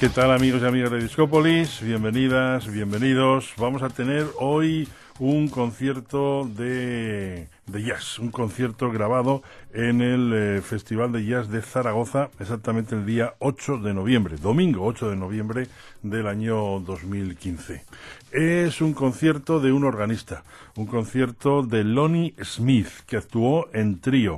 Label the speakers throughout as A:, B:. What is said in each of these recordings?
A: ¿Qué tal, amigos y amigas de Discópolis? Bienvenidas, bienvenidos. Vamos a tener hoy un concierto de jazz, un concierto grabado en el Festival de Jazz de Zaragoza, exactamente el día 8 de noviembre, domingo 8 de noviembre del año 2015. Es un concierto de un organista, un concierto de Lonnie Smith, que actuó en trío.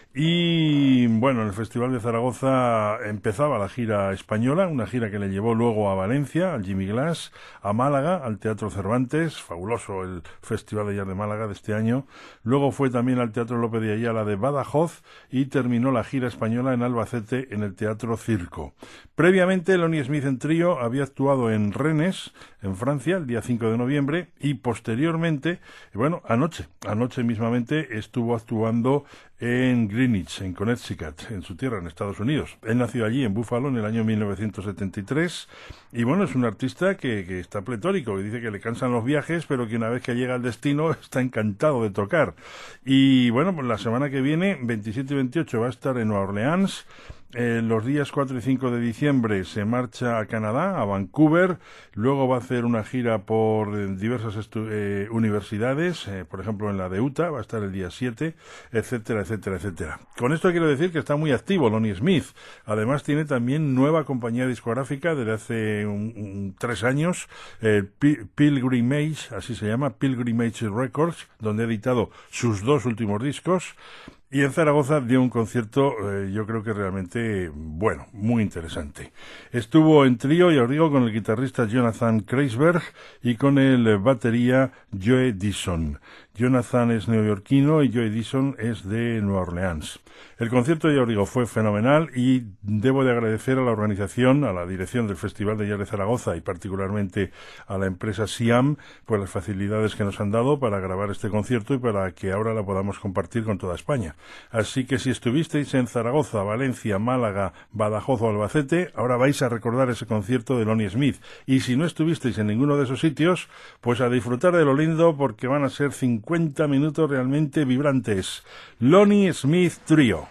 A: Y bueno, en el Festival de Zaragoza empezaba la gira española, una gira que le llevó luego a Valencia, al Jimmy Glass, a Málaga, al Teatro Cervantes, fabuloso el Festival de Jazz de Málaga de este año. Luego fue también al Teatro López de Ayala de Badajoz y terminó la gira española en Albacete en el Teatro Circo. Previamente, Lonnie Smith en trío había actuado en Rennes, en Francia, el día 5 de noviembre, y posteriormente, bueno, anoche mismamente estuvo actuando en Greenwich, en Connecticut, en su tierra, en Estados Unidos. Él nació allí, en Buffalo, en el año 1973, y bueno, es un artista que está pletórico, que dice que le cansan los viajes, pero que una vez que llega al destino está encantado de tocar. Y bueno, pues la semana que viene, 27 y 28, va a estar en Nueva Orleans. Los días 4 y 5 de diciembre se marcha a Canadá, a Vancouver, luego va a hacer una gira por diversas universidades, por ejemplo en la de Utah, va a estar el día 7, etcétera, etcétera, etcétera. Con esto quiero decir que está muy activo Lonnie Smith. Además tiene también nueva compañía discográfica desde hace 3 años, Pilgrimage, así se llama, Pilgrimage Records, donde ha editado sus 2 últimos discos. Y en Zaragoza dio un concierto, yo creo que realmente, bueno, muy interesante. Estuvo en trío, ya os digo, con el guitarrista Jonathan Kreisberg y con el batería Joe Dixon. Jonathan es neoyorquino y Joe Dixon es de Nueva Orleans. El concierto, ya os digo, fue fenomenal y debo de agradecer a la organización, a la dirección del Festival de Jazz de Zaragoza y particularmente a la empresa Siam, pues las facilidades que nos han dado para grabar este concierto y para que ahora la podamos compartir con toda España. Así que si estuvisteis en Zaragoza, Valencia, Málaga, Badajoz o Albacete, ahora vais a recordar ese concierto de Lonnie Smith. Y si no estuvisteis en ninguno de esos sitios, pues a disfrutar de lo lindo porque van a ser 50 minutos realmente vibrantes. Lonnie Smith Trio.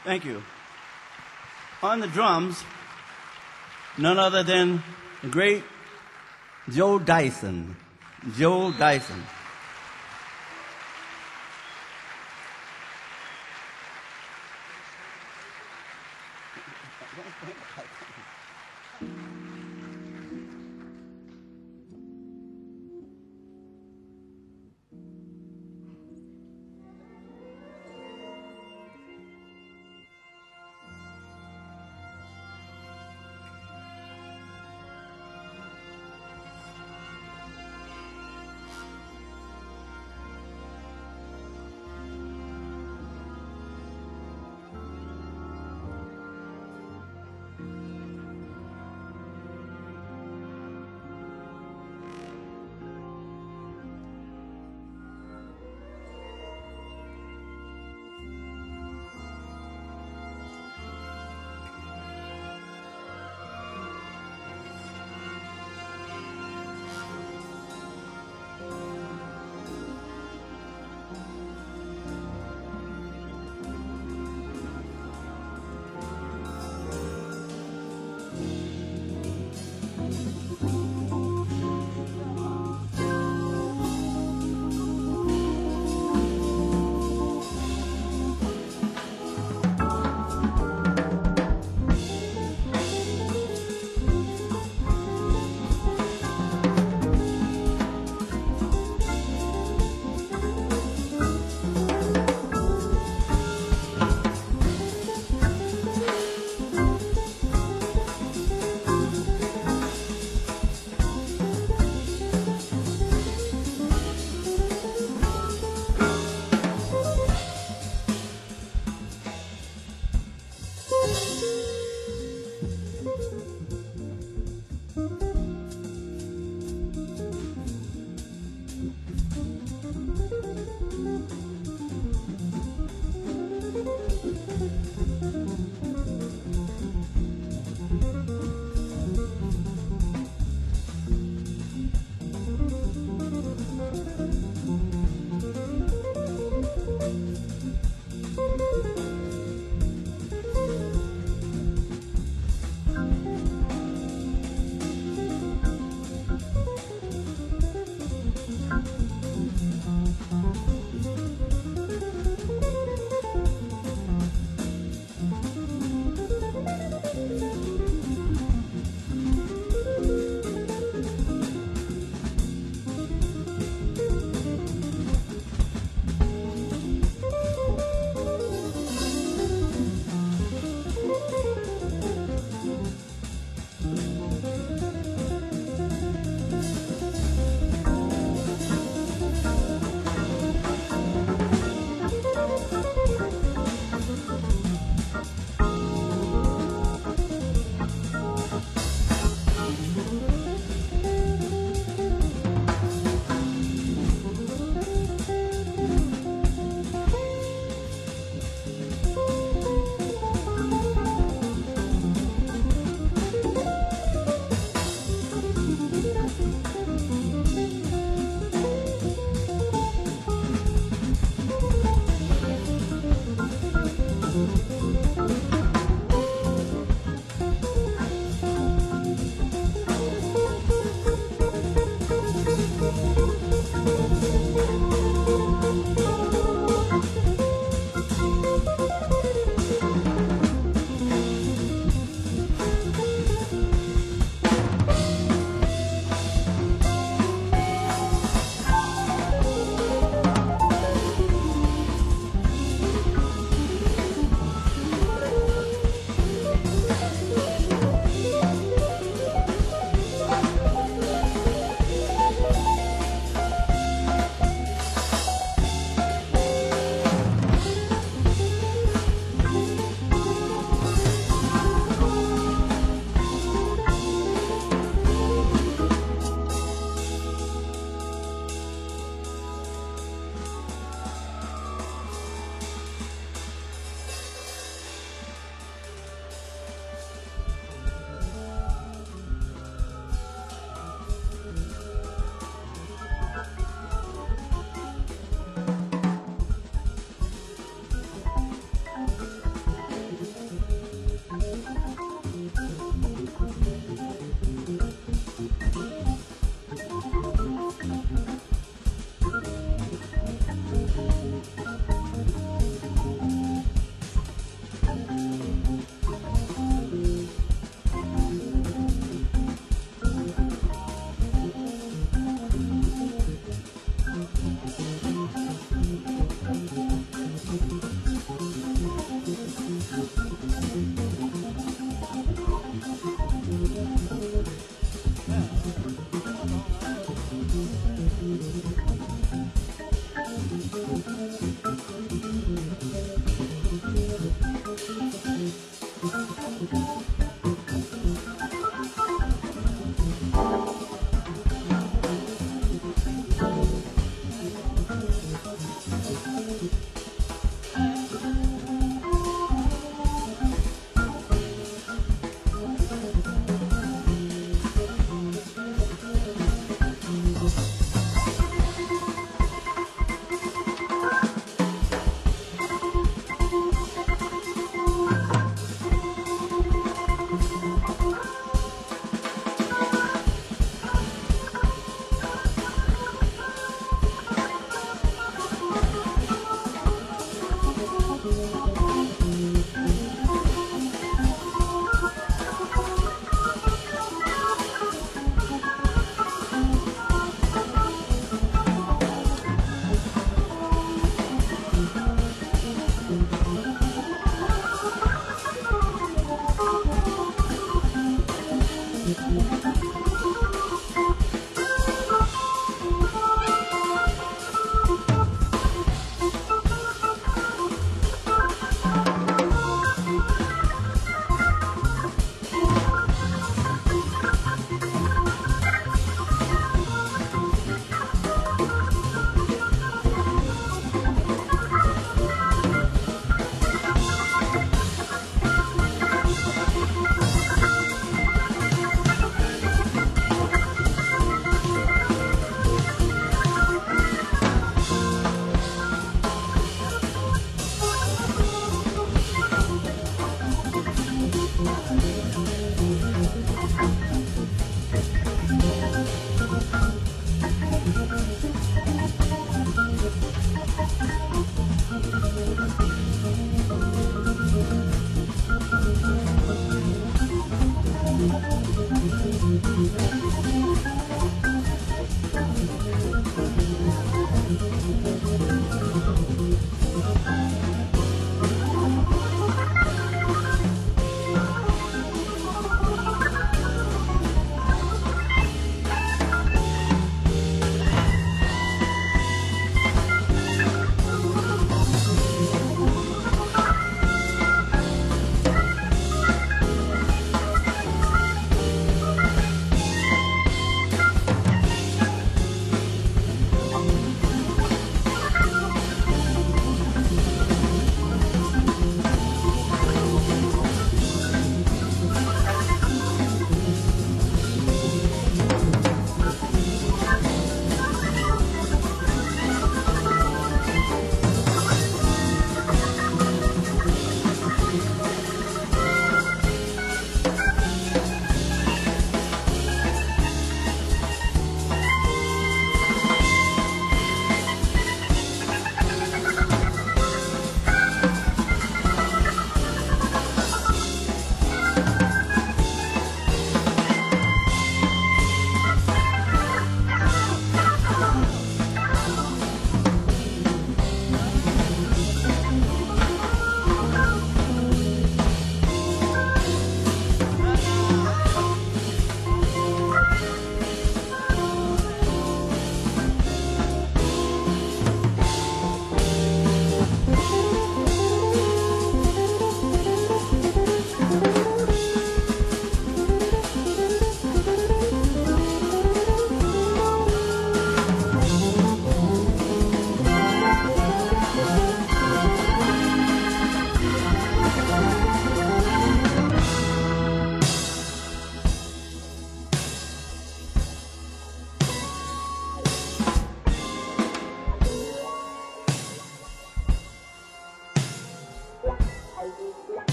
B: Thank you. On the drums, none other than the great Joe Dyson. Joe Dyson.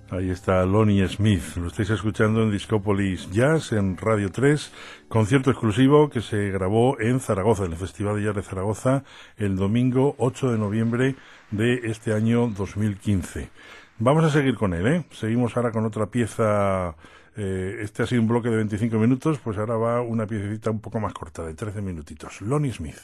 A: Ahí está Lonnie Smith, lo estáis escuchando en Discópolis Jazz, en Radio 3, concierto exclusivo que se grabó en Zaragoza, en el Festival de Jazz de Zaragoza, el domingo 8 de noviembre de este año 2015. Vamos a seguir con él, ¿eh? Seguimos ahora con otra pieza, este ha sido un bloque de 25 minutos, pues ahora va una piececita un poco más corta, de 13 minutitos. Lonnie Smith.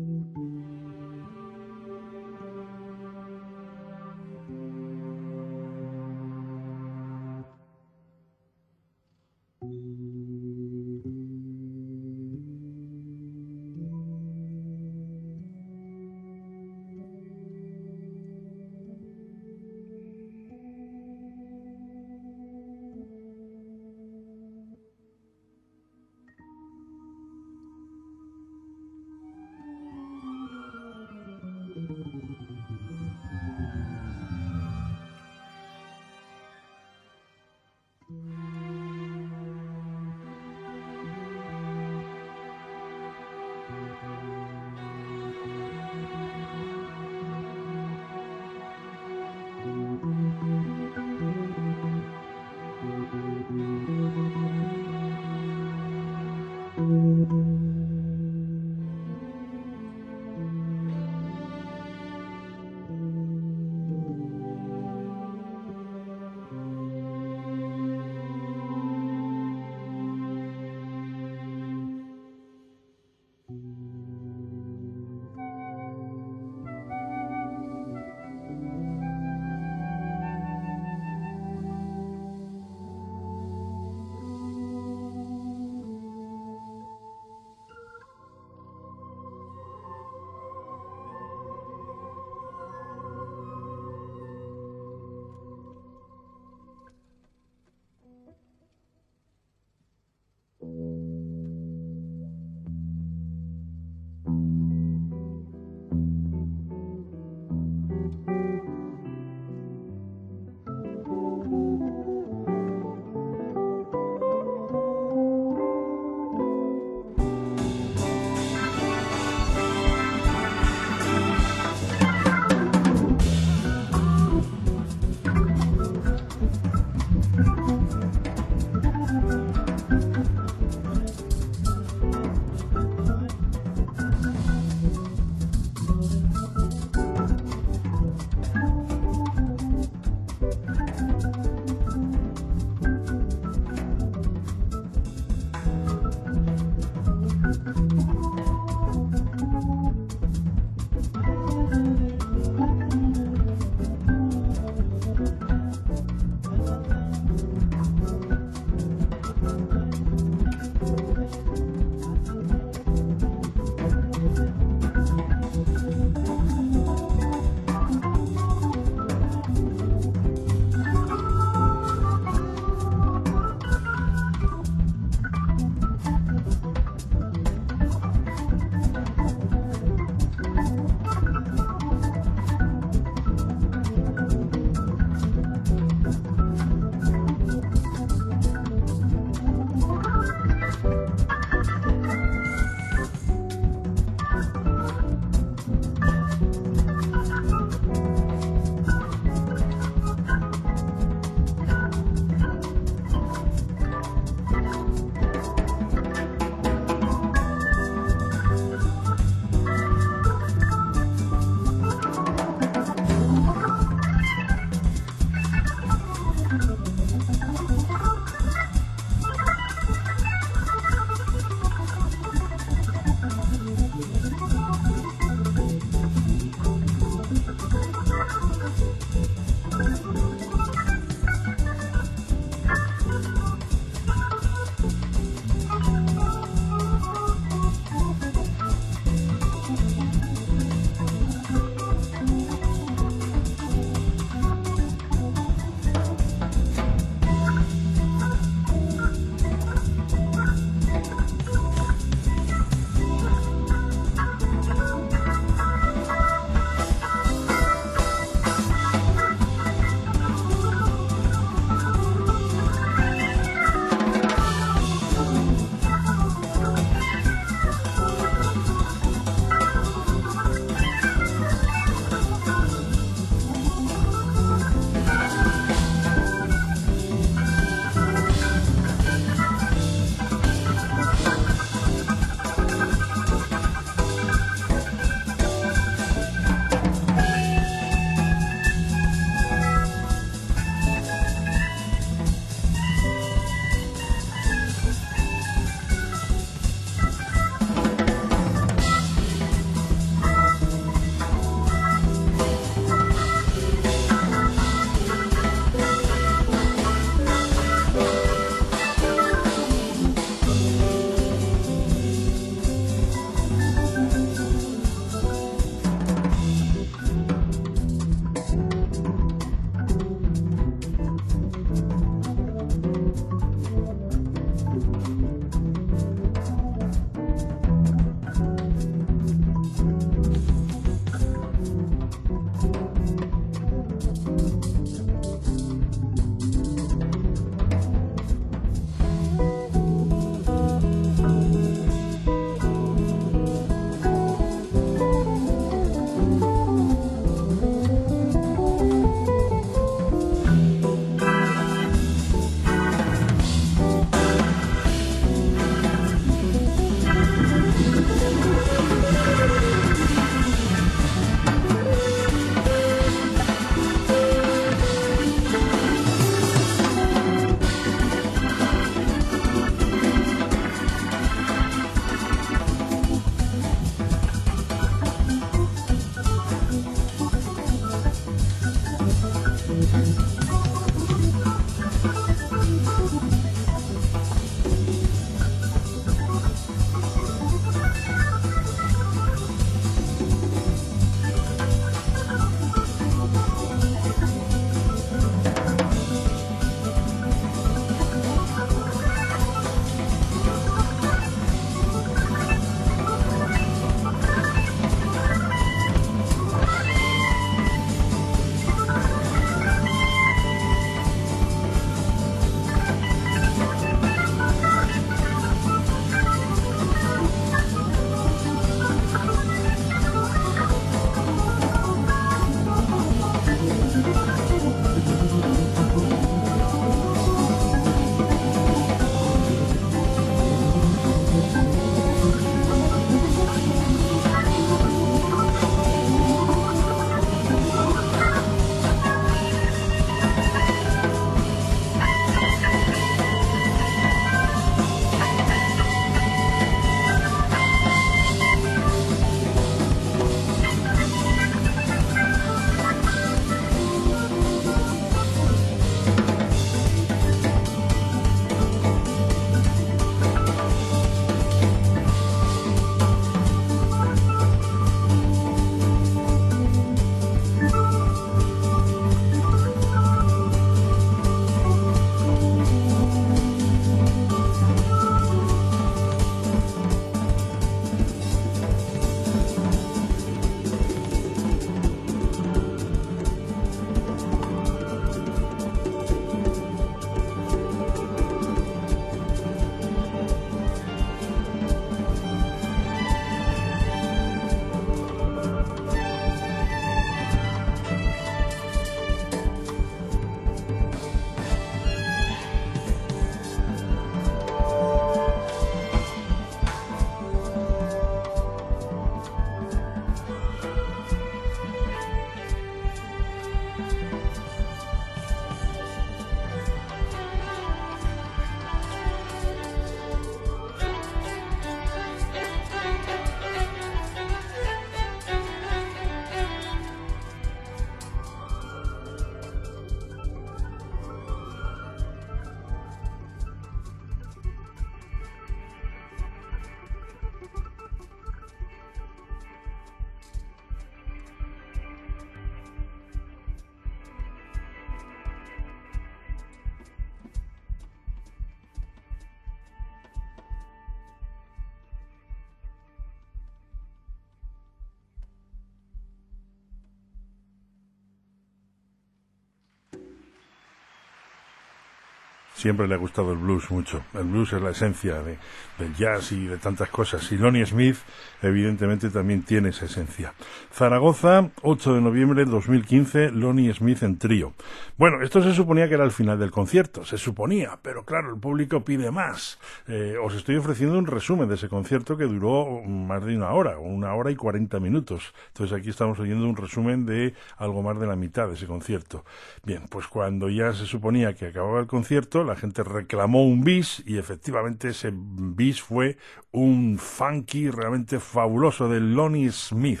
A: Siempre le ha gustado el blues mucho. El blues es la esencia del jazz y de tantas cosas. Y Lonnie Smith, evidentemente, también tiene esa esencia. Zaragoza, 8 de noviembre de 2015, Lonnie Smith en trío. Bueno, esto se suponía que era el final del concierto. Se suponía, pero claro, el público pide más. Os estoy ofreciendo un resumen de ese concierto que duró más de 1 hora y 40 minutos. Entonces aquí estamos oyendo un resumen de algo más de la mitad de ese concierto. Bien, pues cuando ya se suponía que acababa el concierto, la gente reclamó un bis y efectivamente ese bis fue un funky realmente fabuloso de Lonnie Smith.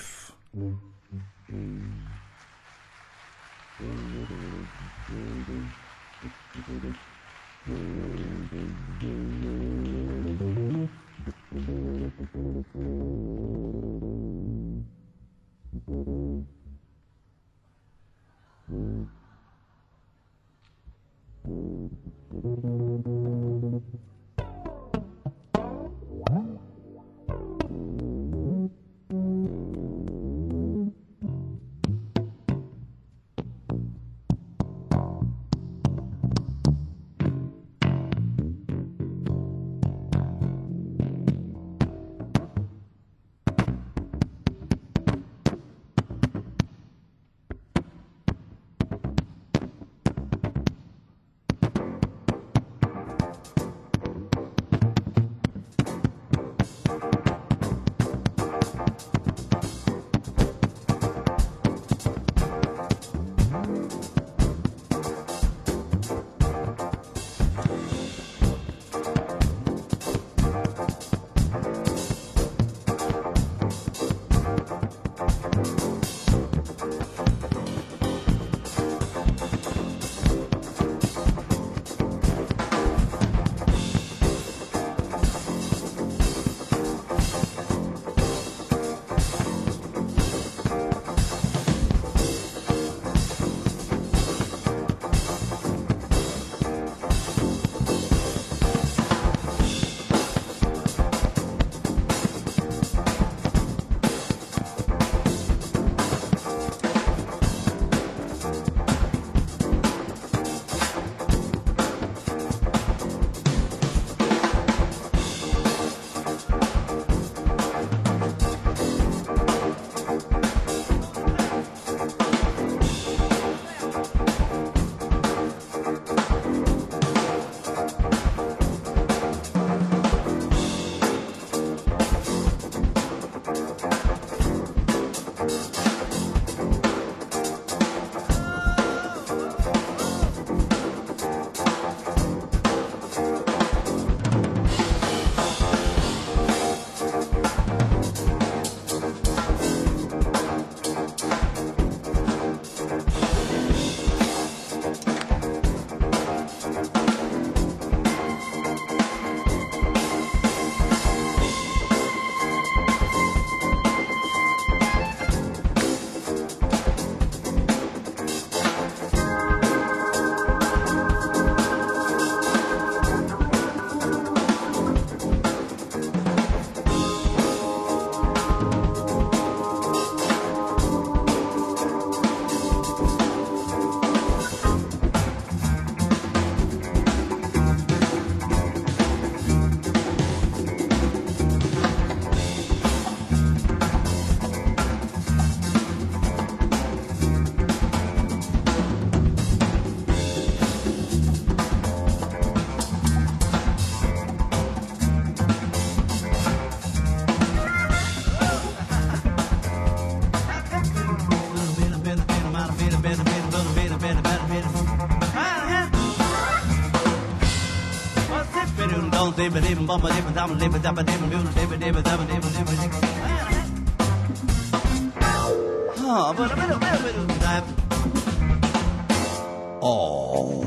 B: Oh.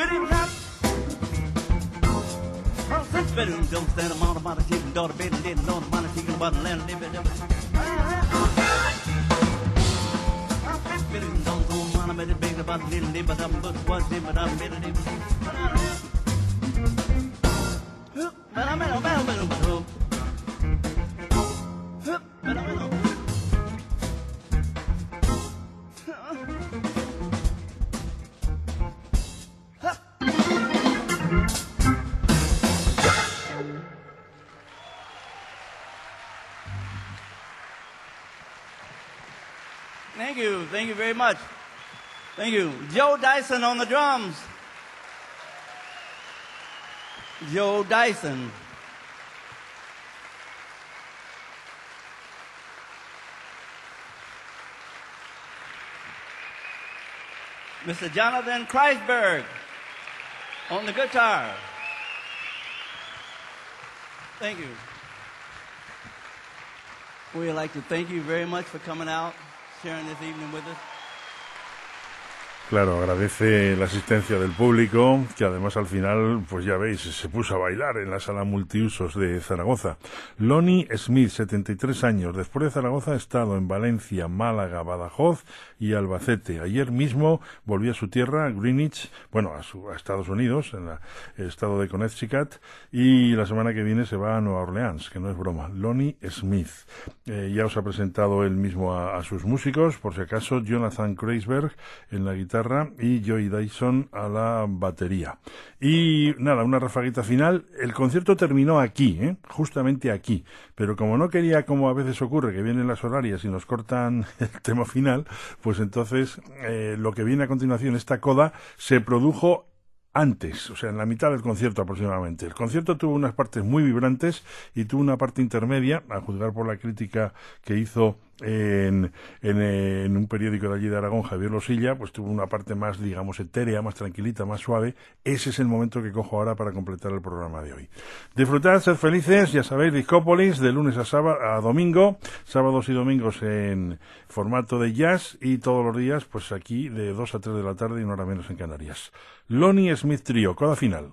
B: Don't stand a mount of money, chicken, daughter, baby, didn't know the money, chicken, about the land, live it, live it. Don't go on, I'm big about the little, but I'm but what's it, but I'm better, but I'm Thank you very much. Thank you. Joe Dyson on the drums. Joe Dyson. Mr. Jonathan Kreisberg on the guitar. Thank you. We'd like to thank you very much for coming out, sharing this evening with us.
A: Claro, agradece la asistencia del público, que además al final, pues ya veis, se puso a bailar en la sala multiusos de Zaragoza. Lonnie Smith, 73 años. Después de Zaragoza ha estado en Valencia, Málaga, Badajoz y Albacete. Ayer mismo volvió a su tierra, a Greenwich, bueno, a Estados Unidos, en el estado de Connecticut, y la semana que viene se va a Nueva Orleans, que no es broma. Lonnie Smith. Ya os ha presentado él mismo a sus músicos, por si acaso, Jonathan Kreisberg en la guitarra y Joey Dyson a la batería. Y nada, una rafaguita final. El concierto terminó aquí, justamente aquí, pero como no quería, como a veces ocurre, que vienen las horarias y nos cortan el tema final, pues entonces lo que viene a continuación, esta coda, se produjo antes, o sea, en la mitad del concierto aproximadamente. El concierto tuvo unas partes muy vibrantes y tuvo una parte intermedia, a juzgar por la crítica que hizo en un periódico de allí de Aragón, Javier Losilla, pues tuvo una parte más, digamos, etérea, más tranquilita, más suave. Ese es el momento que cojo ahora para completar el programa de hoy. Disfrutad, sed felices, ya sabéis, Discópolis, de lunes a domingo, sábados y domingos en formato de jazz, y todos los días, pues aquí, de 2 a 3 de la tarde y una hora menos en Canarias. Lonnie Smith Trio, coda final.